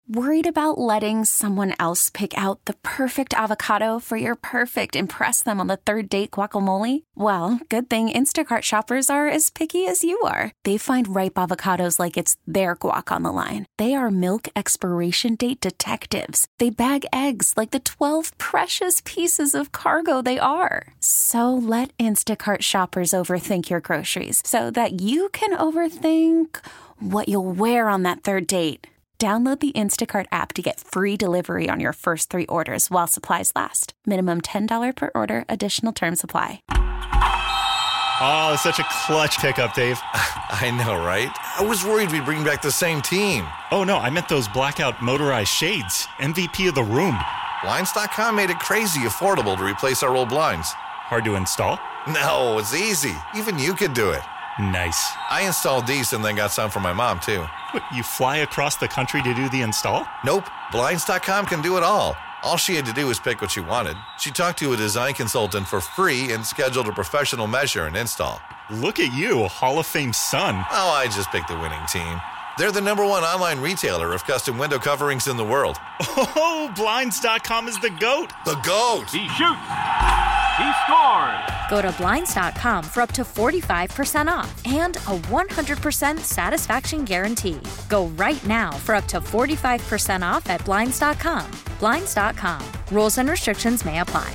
Worried about letting someone else pick out the perfect avocado for your perfect impress them on the third date guacamole? Well, good thing Instacart shoppers are as picky as you are. They find ripe avocados like it's their guac on the line. They are milk expiration date detectives. They bag eggs like the 12 precious pieces of cargo they are. So let Instacart shoppers overthink your groceries so that you can overthink what you'll wear on that third date. Download the Instacart app to get free delivery on your first 3 orders while supplies last. Minimum $10 per order. Additional terms apply. Oh, it's such a clutch pickup, Dave. I know, right? I was worried we'd bring back the same team. Oh, no, I meant those blackout motorized shades. MVP of the room. Blinds.com made it crazy affordable to replace our old blinds. Hard to install? No, it's easy. Even you could do it. Nice. I installed these and then got some for my mom, too. What, you fly across the country to do the install? Nope. Blinds.com can do it all. All she had to do was pick what she wanted. She talked to a design consultant for free and scheduled a professional measure and install. Look at you, Hall of Fame son. Oh, I just picked the winning team. They're the #1 online retailer of custom window coverings in the world. Oh, Blinds.com is the GOAT. The GOAT! He shoots. He scores. Go to Blinds.com for up to 45% off and a 100% satisfaction guarantee. Go right now for up to 45% off at Blinds.com. Blinds.com. Rules and restrictions may apply.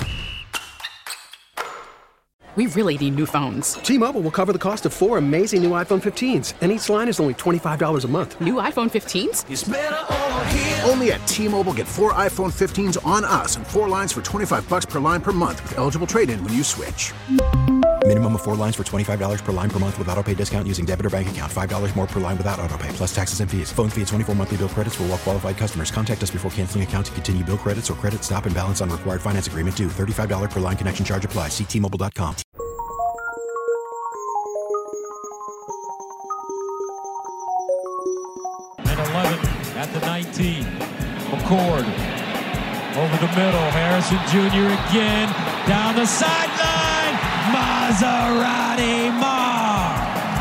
We really need new phones. T-Mobile will cover the cost of 4 amazing new iPhone 15s, and each line is only $25 a month. New iPhone 15s? It's better over here. Only at T-Mobile, get 4 iPhone 15s on us and 4 lines for $25 per line per month with eligible trade-in when you switch. Minimum of 4 lines for $25 per line per month with autopay discount using debit or bank account. $5 more per line without autopay, plus taxes and fees. Phone fee at 24 monthly bill credits for well-qualified customers. Contact us before canceling account to continue bill credits or credit stop and balance on required finance agreement due. $35 per line connection charge applies. See T-Mobile.com. And 11 at the 19. McCord over the middle. Harrison Jr. again. Down the sideline. Maserati Mar.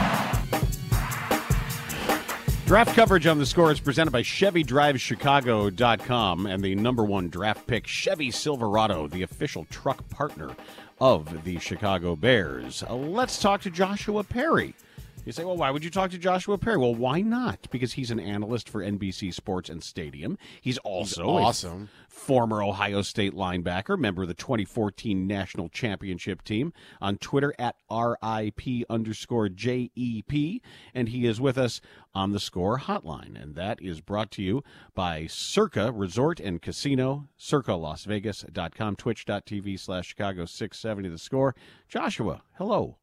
Draft coverage on The Score is presented by ChevyDriveChicago.com and the #1 draft pick, Chevy Silverado, the official truck partner of the Chicago Bears. Let's talk to Joshua Perry. You say, well, why would you talk to Joshua Perry? Well, why not? Because he's an analyst for NBC Sports and Stadium. He's also awesome. a former Ohio State linebacker, member of the 2014 National Championship team, on Twitter at RIP_JEP. And he is with us on the Score Hotline. And that is brought to you by Circa Resort and Casino, CircaLasVegas.com, twitch.tv/Chicago670 The Score. Joshua, hello.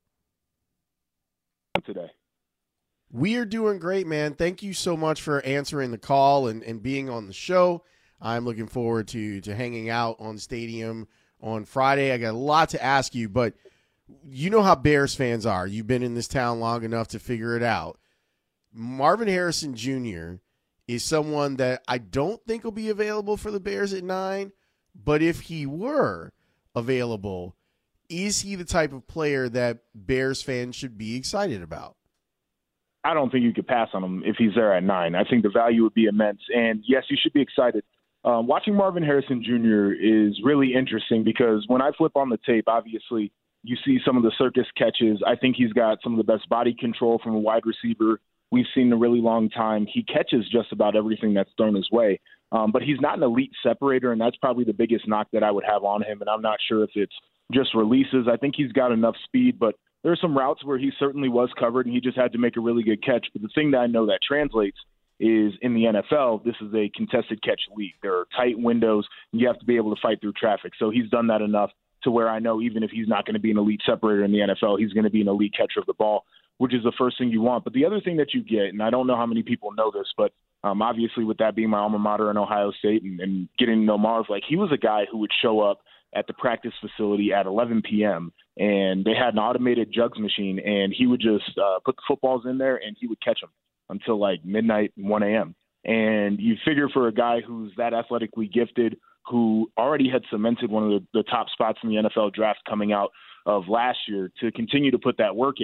Today. We are doing great, man. Thank you so much for answering the call and being on the show. I'm looking forward to hanging out on Stadium on Friday. I got a lot to ask you, but you know how Bears fans are. You've been in this town long enough to figure it out. Marvin Harrison Jr. is someone that I don't think will be available for the Bears at 9, but if he were available, is he the type of player that Bears fans should be excited about? I don't think you could pass on him if he's there at 9. I think the value would be immense. And, yes, you should be excited. Watching Marvin Harrison Jr. is really interesting because when I flip on the tape, obviously you see some of the circus catches. I think he's got some of the best body control from a wide receiver we've seen in a really long time. He catches just about everything that's thrown his way. But he's not an elite separator, and that's probably the biggest knock that I would have on him. And I'm not sure if it's just releases. I think he's got enough speed, but there are some routes where he certainly was covered and he just had to make a really good catch. But the thing that I know that translates is in the NFL, this is a contested catch league. There are tight windows and you have to be able to fight through traffic. So he's done that enough to where I know even if he's not going to be an elite separator in the NFL, he's going to be an elite catcher of the ball, which is the first thing you want. But the other thing that you get, and I don't know how many people know this, but obviously with that being my alma mater in Ohio State and getting to know Marv, like he was a guy who would show up at the practice facility at 11 p.m. and they had an automated jugs machine, and he would just put the footballs in there and he would catch them until like midnight, 1 a.m. And you figure for a guy who's that athletically gifted, who already had cemented one of the top spots in the NFL draft coming out of last year, to continue to put that work in,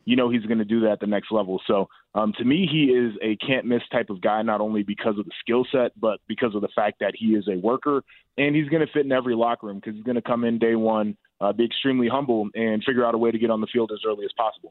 you know he's going to do that at the next level. So to me, he is a can't-miss type of guy, not only because of the skill set, but because of the fact that he is a worker, and he's going to fit in every locker room because he's going to come in day one, be extremely humble, and figure out a way to get on the field as early as possible.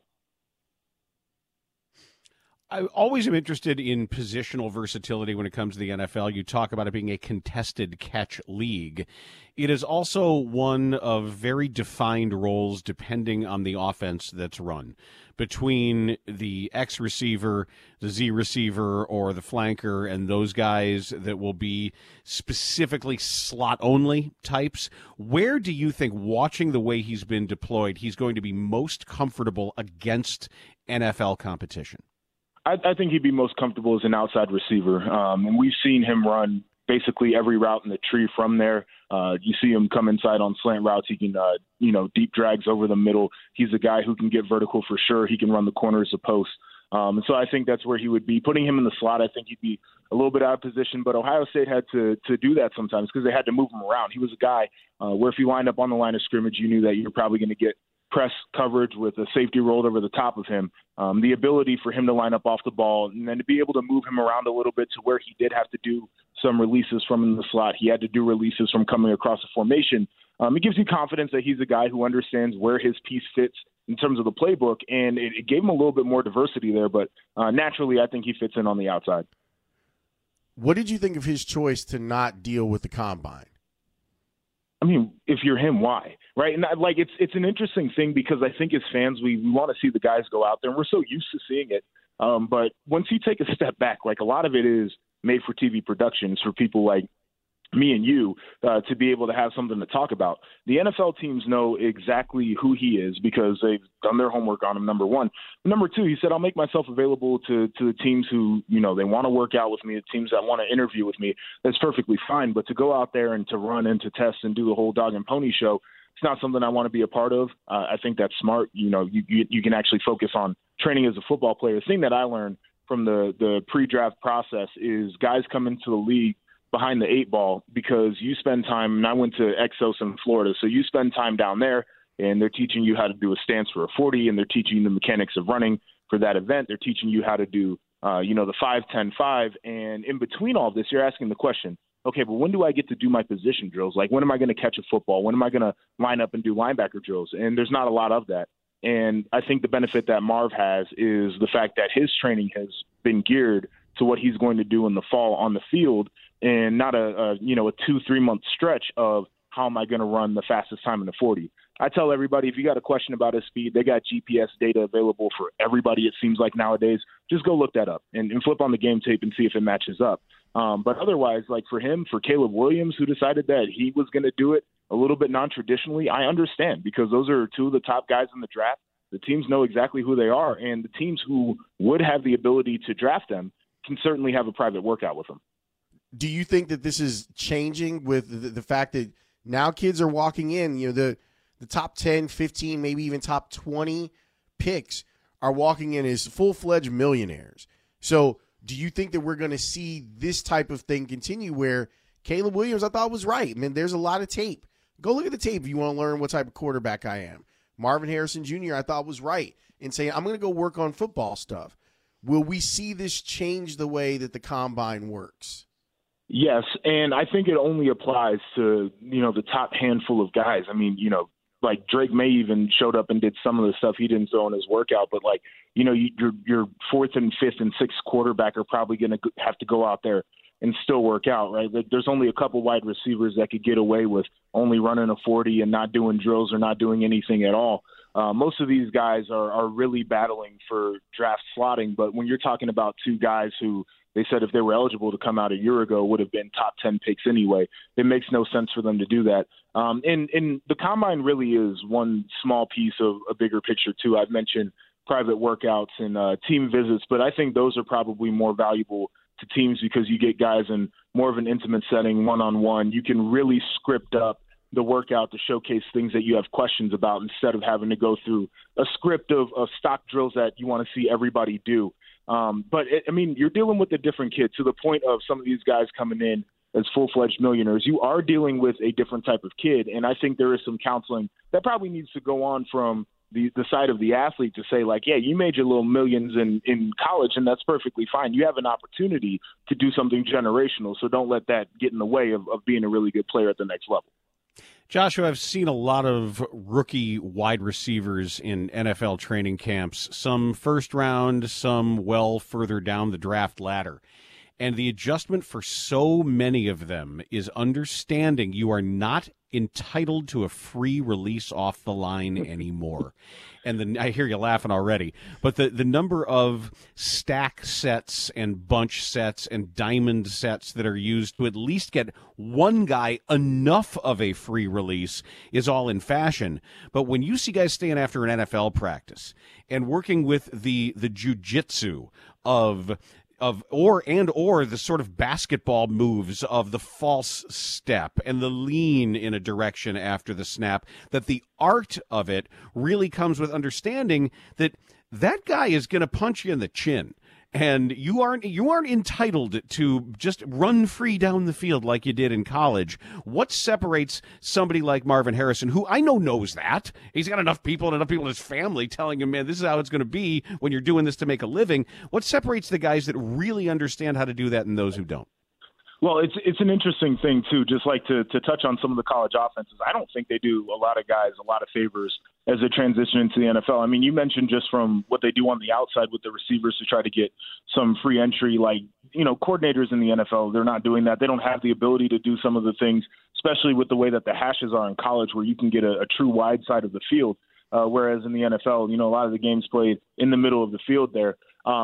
I always am interested in positional versatility when it comes to the NFL. You talk about it being a contested catch league. It is also one of very defined roles depending on the offense that's run. Between the X receiver, the Z receiver, or the flanker, and those guys that will be specifically slot-only types, where do you think, watching the way he's been deployed, he's going to be most comfortable against NFL competition? I think he'd be most comfortable as an outside receiver. And we've seen him run basically every route in the tree from there. You see him come inside on slant routes. He can, deep drags over the middle. He's a guy who can get vertical for sure. He can run the corners of post. And so I think that's where he would be. Putting him in the slot, I think he'd be a little bit out of position. But Ohio State had to do that sometimes because they had to move him around. He was a guy where if you lined up on the line of scrimmage, you knew that you were probably going to get press coverage with a safety rolled over the top of him. The ability for him to line up off the ball and then to be able to move him around a little bit to where he did have to do some releases from in the slot. He had to do releases from coming across the formation. It gives you confidence that he's a guy who understands where his piece fits in terms of the playbook, and it gave him a little bit more diversity there. But naturally, I think he fits in on the outside. What did you think of his choice to not deal with the combine? I mean, if you're him, why? Right? And it's an interesting thing because I think as fans, we want to see the guys go out there, and we're so used to seeing it. But once you take a step back, a lot of it is made for TV productions for people like me and you to be able to have something to talk about. The NFL teams know exactly who he is because they've done their homework on him, number one. Number two, he said, I'll make myself available to the teams who, they want to work out with me, the teams that want to interview with me. That's perfectly fine. But to go out there and to run and to test and do the whole dog and pony show, it's not something I want to be a part of. I think that's smart. You can actually focus on training as a football player. The thing that I learned from the pre-draft process is guys come into the league behind the 8 ball because you spend time, and I went to Exos in Florida, so you spend time down there, and they're teaching you how to do a stance for a 40, and they're teaching you the mechanics of running for that event. They're teaching you how to do, the 5-10-5, and in between all this, you're asking the question, okay, but when do I get to do my position drills? Like, when am I going to catch a football? When am I going to line up and do linebacker drills? And there's not a lot of that. And I think the benefit that Marv has is the fact that his training has been geared to what he's going to do in the fall on the field, and not a 2-3 month stretch of how am I going to run the fastest time in the 40. I tell everybody, if you got a question about his speed, they got GPS data available for everybody, it seems like nowadays. Just go look that up and flip on the game tape and see if it matches up. But otherwise, like for him, for Caleb Williams, who decided that he was going to do it a little bit non-traditionally, I understand because those are two of the top guys in the draft. The teams know exactly who they are, and the teams who would have the ability to draft them can certainly have a private workout with them. Do you think that this is changing with the fact that now kids are walking in, the top 10, 15, maybe even top 20 picks are walking in as full-fledged millionaires? So do you think that we're going to see this type of thing continue where Caleb Williams, I thought, was right? I mean, there's a lot of tape. Go look at the tape if you want to learn what type of quarterback I am. Marvin Harrison Jr., I thought, was right in saying, I'm going to go work on football stuff. Will we see this change the way that the combine works? Yes, and I think it only applies to, the top handful of guys. I mean, like Drake May even showed up and did some of the stuff he didn't throw in his workout, but your 4th and 5th and 6th quarterback are probably going to have to go out there and still work out, right? Like there's only a couple wide receivers that could get away with only running a 40 and not doing drills or not doing anything at all. Most of these guys are really battling for draft slotting, but when you're talking about two guys who they said if they were eligible to come out a year ago would have been top 10 picks anyway, it makes no sense for them to do that. And the combine really is one small piece of a bigger picture too. I've mentioned private workouts and team visits, but I think those are probably more valuable to teams because you get guys in more of an intimate setting, one-on-one. You can really script up the workout to showcase things that you have questions about instead of having to go through a script of stock drills that you want to see everybody do. You're dealing with a different kid to the point of some of these guys coming in as full-fledged millionaires. You are dealing with a different type of kid, and I think there is some counseling that probably needs to go on from the side of the athlete to say, like, yeah, you made your little millions in college, and that's perfectly fine. You have an opportunity to do something generational, so don't let that get in the way of being a really good player at the next level. Joshua, I've seen a lot of rookie wide receivers in NFL training camps, some first round, some well further down the draft ladder. And the adjustment for so many of them is understanding you are not entitled to a free release off the line anymore. And I hear you laughing already, but the number of stack sets and bunch sets and diamond sets that are used to at least get one guy enough of a free release is all in fashion. But when you see guys staying after an NFL practice and working with the jiu-jitsu of the sort of basketball moves of the false step and the lean in a direction after the snap, that the art of it really comes with understanding that that guy is going to punch you in the chin. And you aren't entitled to just run free down the field like you did in college. What separates somebody like Marvin Harrison, who I know knows that? He's got enough people in his family telling him, man, this is how it's going to be when you're doing this to make a living. What separates the guys that really understand how to do that and those who don't? Well, it's an interesting thing, too, just like to touch on some of the college offenses. I don't think they do a lot of guys a lot of favors as they transition into the NFL. I mean, you mentioned just from what they do on the outside with the receivers to try to get some free entry, like, coordinators in the NFL, they're not doing that. They don't have the ability to do some of the things, especially with the way that the hashes are in college where you can get a true wide side of the field, whereas in the NFL, a lot of the games played in the middle of the field there.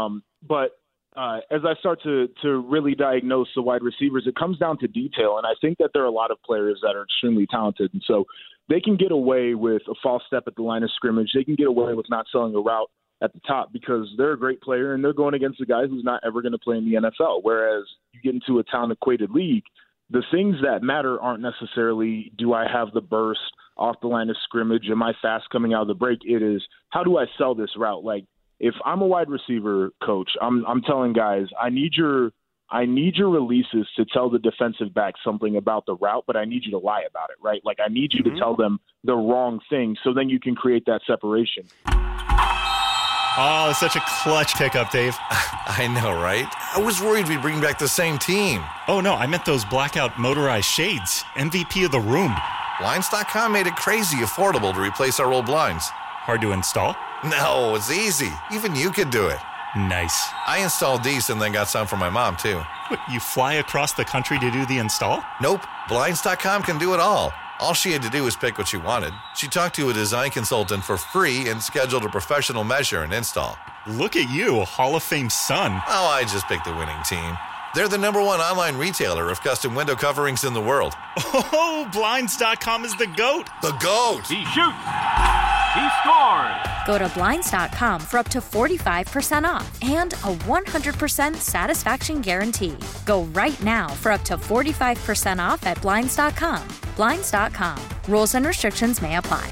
As I start to really diagnose the wide receivers, it comes down to detail. And I think that there are a lot of players that are extremely talented. And so they can get away with a false step at the line of scrimmage. They can get away with not selling a route at the top because they're a great player and they're going against a guy who's not ever going to play in the NFL. Whereas you get into a talent-equated league, the things that matter aren't necessarily, do I have the burst off the line of scrimmage? Am I fast coming out of the break? It is, how do I sell this route? Like, if I'm a wide receiver coach, I'm telling guys, I need your releases to tell the defensive back something about the route, but I need you to lie about it, right? Like, I need you to tell them the wrong thing so then you can create that separation. Oh, it's such a clutch pickup, Dave. I know, right? I was worried we'd bring back the same team. Oh, no, I meant those blackout motorized shades. MVP of the room. Blinds.com made it crazy affordable to replace our old blinds. Hard to install? No, it's easy. Even you could do it. Nice. I installed these and then got some for my mom, too. What, you fly across the country to do the install? Nope. Blinds.com can do it all. All she had to do was pick what she wanted. She talked to a design consultant for free and scheduled a professional measure and install. Look at you, a Hall of Fame son. Oh, I just picked the winning team. They're the #1 online retailer of custom window coverings in the world. Oh, Blinds.com is the GOAT. The GOAT! He shoots. He scores. Go to Blinds.com for up to 45% off and a 100% satisfaction guarantee. Go right now for up to 45% off at Blinds.com. Blinds.com. Rules and restrictions may apply.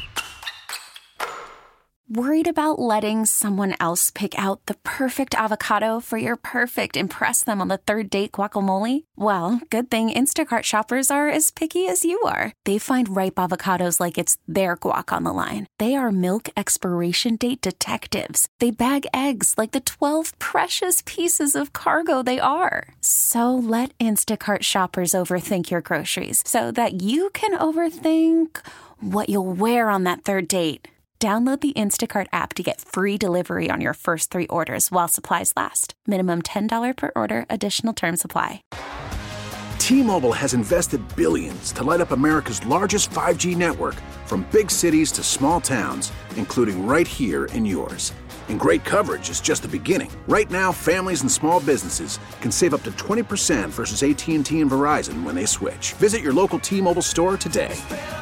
Worried about letting someone else pick out the perfect avocado for your perfect impress them on the third date guacamole? Well, good thing Instacart shoppers are as picky as you are. They find ripe avocados like it's their guac on the line. They are milk expiration date detectives. They bag eggs like the 12 precious pieces of cargo they are. So let Instacart shoppers overthink your groceries so that you can overthink what you'll wear on that third date. Download the Instacart app to get free delivery on your first 3 orders while supplies last. Minimum $10 per order. Additional terms apply. T-Mobile has invested billions to light up America's largest 5G network, from big cities to small towns, including right here in yours. And great coverage is just the beginning. Right now, families and small businesses can save up to 20% versus AT&T and Verizon when they switch. Visit your local T-Mobile store today.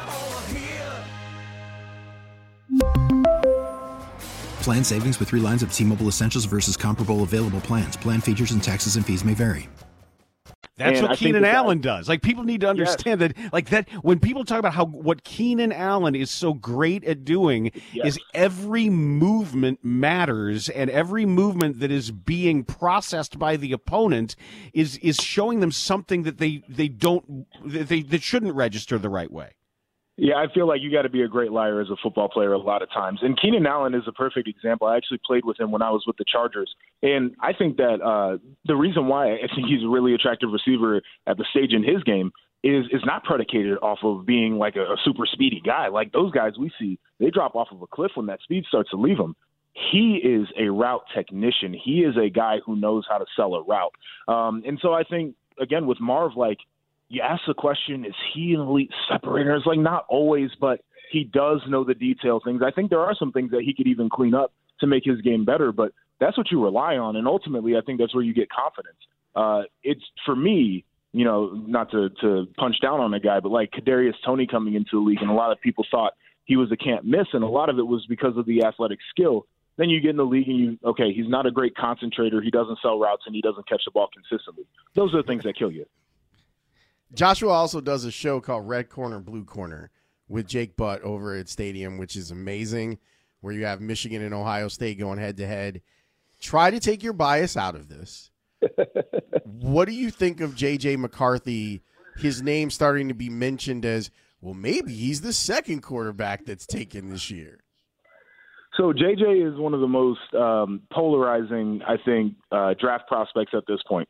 Plan savings with 3 lines of T-Mobile Essentials versus comparable available plans. Plan features and taxes and fees may vary. That's what Keenan Allen does. Like, people need to understand that, like, that when people talk about what Keenan Allen is so great at doing is every movement matters, and every movement that is being processed by the opponent is showing them something that they shouldn't register the right way. Yeah, I feel like you got to be a great liar as a football player a lot of times. And Keenan Allen is a perfect example. I actually played with him when I was with the Chargers. And I think that the reason why I think he's a really attractive receiver at the stage in his game is not predicated off of being like a super speedy guy. Like those guys we see, they drop off of a cliff when that speed starts to leave them. He is a route technician. He is a guy who knows how to sell a route. And so I think, again, with Marv, like, you ask the question, is he an elite separator? It's like not always, but he does know the detail things. I think there are some things that he could even clean up to make his game better, but that's what you rely on. And ultimately, I think that's where you get confidence. It's for me, you know, not to punch down on a guy, but like Kadarius Toney coming into the league, and a lot of people thought he was a can't miss, and a lot of it was because of the athletic skill. Then you get in the league and he's not a great concentrator. He doesn't sell routes and he doesn't catch the ball consistently. Those are the things that kill you. Joshua also does a show called Red Corner, Blue Corner with Jake Butt over at Stadium, which is amazing, where you have Michigan and Ohio State going head-to-head. Try to take your bias out of this. What do you think of J.J. McCarthy, his name starting to be mentioned as, well, maybe he's the second quarterback that's taken this year? So J.J. is one of the most polarizing, I think, draft prospects at this point.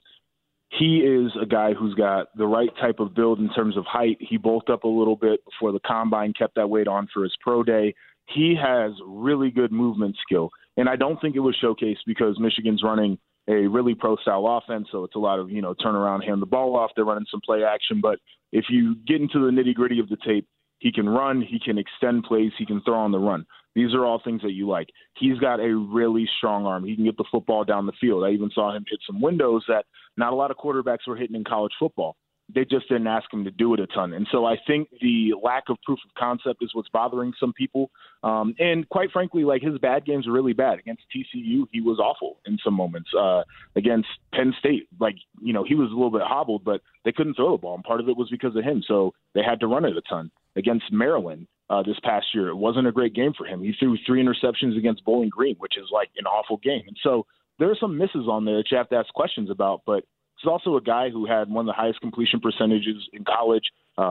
He is a guy who's got the right type of build in terms of height. He bulked up a little bit before the combine, kept that weight on for his pro day. He has really good movement skill. And I don't think it was showcased because Michigan's running a really pro-style offense, so it's a lot of, turn around, hand the ball off. They're running some play action. But if you get into the nitty-gritty of the tape, he can run, he can extend plays, he can throw on the run. These are all things that you like. He's got a really strong arm. He can get the football down the field. I even saw him hit some windows that not a lot of quarterbacks were hitting in college football. They just didn't ask him to do it a ton. And so I think the lack of proof of concept is what's bothering some people. And quite frankly, like his bad games are really bad. Against TCU, he was awful in some moments. Against Penn State, he was a little bit hobbled, but they couldn't throw the ball. And part of it was because of him. So they had to run it a ton. Against Maryland this past year, it wasn't a great game for him. He threw 3 interceptions against Bowling Green, which is like an awful game. And so there are some misses on there that you have to ask questions about, but he's also a guy who had one of the highest completion percentages in college.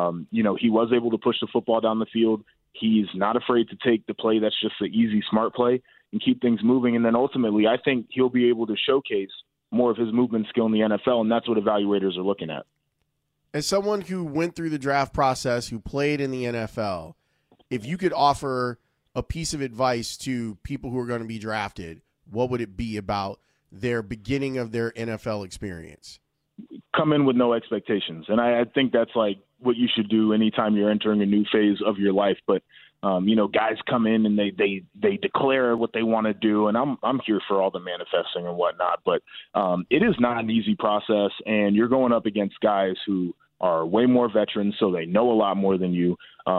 He was able to push the football down the field. He's not afraid to take the play that's just the easy, smart play and keep things moving. And then ultimately, I think he'll be able to showcase more of his movement skill in the NFL, and that's what evaluators are looking at. As someone who went through the draft process, who played in the NFL, if you could offer a piece of advice to people who are going to be drafted, what would it be about their beginning of their NFL experience? Come in with no expectations. And I think that's like what you should do anytime you're entering a new phase of your life. But, guys come in and they declare what they want to do. And I'm here for all the manifesting and whatnot. But it is not an easy process. And you're going up against guys who are way more veterans, so they know a lot more than you.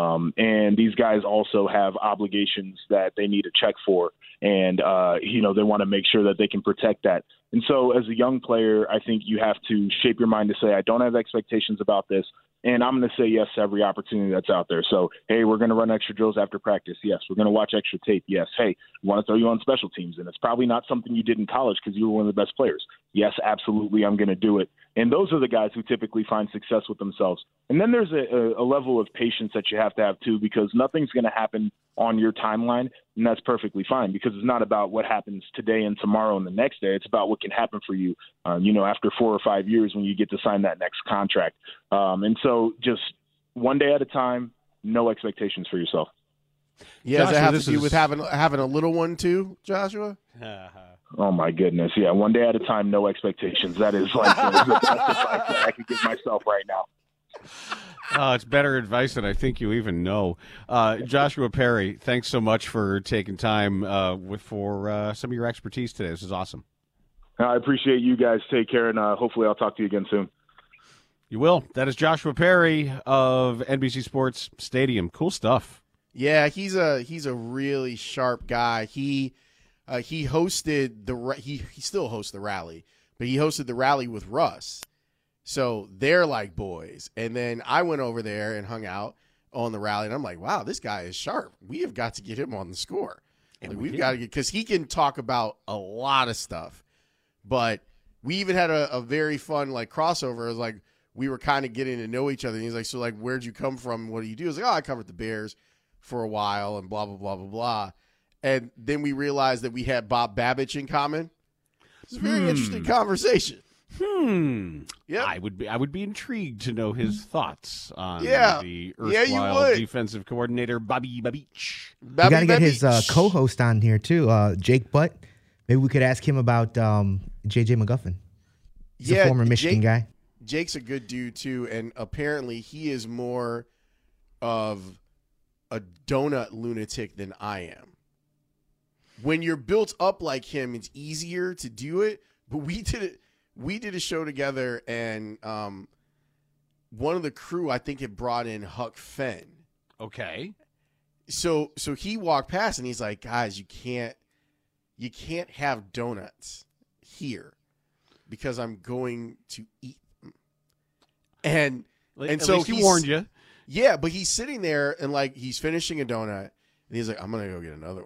And these guys also have obligations that they need to check for. And, they want to make sure that they can protect that. And so as a young player, I think you have to shape your mind to say, I don't have expectations about this. And I'm going to say yes to every opportunity that's out there. So, hey, we're going to run extra drills after practice. Yes. We're going to watch extra tape. Yes. Hey, we want to throw you on special teams. And it's probably not something you did in college because you were one of the best players. Yes, absolutely. I'm going to do it. And those are the guys who typically find success with themselves. And then there's a level of patience that you have to have too, because nothing's going to happen on your timeline. And that's perfectly fine, because it's not about what happens today and tomorrow and the next day. It's about what can happen for you, after 4 or 5 years when you get to sign that next contract. And so just one day at a time, no expectations for yourself. Yeah, Joshua, does that have to do with having a little one too, Joshua? Oh, my goodness. Yeah, one day at a time, no expectations. That is like the best advice that I could give myself right now. It's better advice than I think you even know. Joshua Perry, thanks so much for taking time for some of your expertise today. This is awesome. I appreciate you guys. Take care, and hopefully I'll talk to you again soon. You will. That is Joshua Perry of NBC Sports Stadium. Cool stuff. Yeah, he's a really sharp guy. He hosted he still hosts the rally, but he hosted the rally with Russ. So they're like boys. And then I went over there and hung out on the rally, and I'm like, wow, this guy is sharp. We have got to get him on the score. And we've got to get, because he can talk about a lot of stuff. But we even had a very fun crossover. It was like, we were kind of getting to know each other. And he's like, so like, where'd you come from? What do you do? I was like, oh, I covered the Bears for a while and blah, blah, blah, blah, blah. And then we realized that we had Bob Babich in common. It's a very interesting conversation. Yeah, I would be intrigued to know his thoughts on the you erstwhile would. defensive coordinator Bobby Babich. We got to get his co-host on here too, Jake Butt. Maybe we could ask him about J.J. McGuffin. He's a former Michigan guy. Jake's a good dude too, and apparently he is more of a donut lunatic than I am. When you're built up like him, it's easier to do it. But we did a show together, and one of the crew, I think, had brought in Huck Finn. Okay. So he walked past, and he's like, guys, you can't have donuts here because I'm going to eat them. And so he warned you. Yeah, but he's sitting there, and like he's finishing a donut, and he's like, I'm going to go get another one.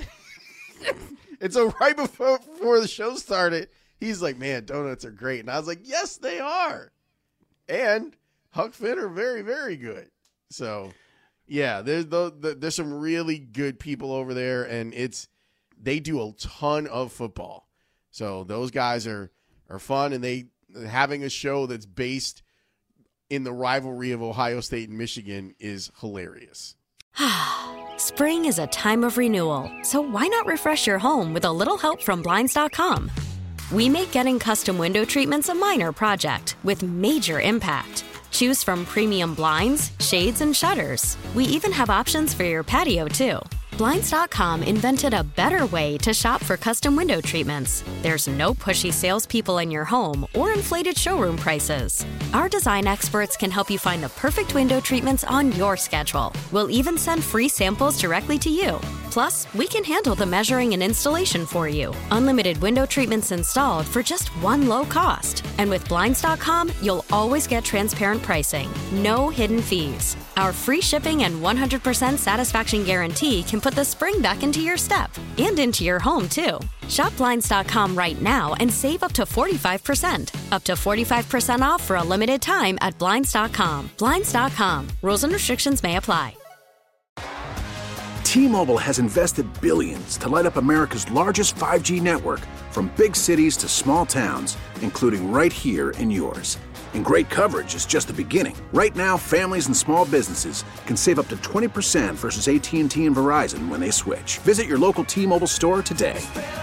And so right before the show started, he's like, man, donuts are great. And I was like, yes, they are. And Huck Finn are very, very good. So, yeah, there's some really good people over there, and they do a ton of football. So those guys are fun, and they having a show that's based in the rivalry of Ohio State and Michigan is hilarious. Spring is a time of renewal, so why not refresh your home with a little help from Blinds.com? We make getting custom window treatments a minor project with major impact. Choose from premium blinds, shades, and shutters. We even have options for your patio, too. Blinds.com invented a better way to shop for custom window treatments. There's no pushy salespeople in your home or inflated showroom prices. Our design experts can help you find the perfect window treatments on your schedule. We'll even send free samples directly to you. Plus, we can handle the measuring and installation for you. Unlimited window treatments installed for just one low cost. And with Blinds.com, you'll always get transparent pricing. No hidden fees. Our free shipping and 100% satisfaction guarantee can put the spring back into your step and into your home, too. Shop Blinds.com right now and save up to 45%. Up to 45% off for a limited time at Blinds.com. Blinds.com. Rules and restrictions may apply. T-Mobile has invested billions to light up America's largest 5G network, from big cities to small towns, including right here in yours. And great coverage is just the beginning. Right now, families and small businesses can save up to 20% versus AT&T and Verizon when they switch. Visit your local T-Mobile store today.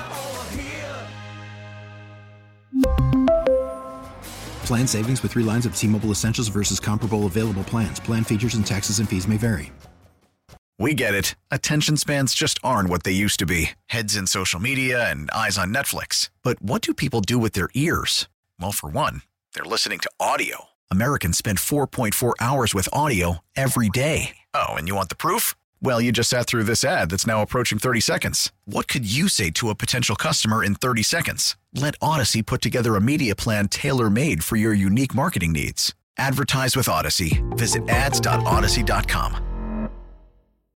Plan savings with 3 lines of T-Mobile Essentials versus comparable available plans. Plan features and taxes and fees may vary. We get it. Attention spans just aren't what they used to be. Heads in social media and eyes on Netflix. But what do people do with their ears? Well, for one, they're listening to audio. Americans spend 4.4 hours with audio every day. Oh, and you want the proof? Well, you just sat through this ad that's now approaching 30 seconds. What could you say to a potential customer in 30 seconds? Let Odyssey put together a media plan tailor-made for your unique marketing needs. Advertise with Odyssey. Visit ads.odyssey.com.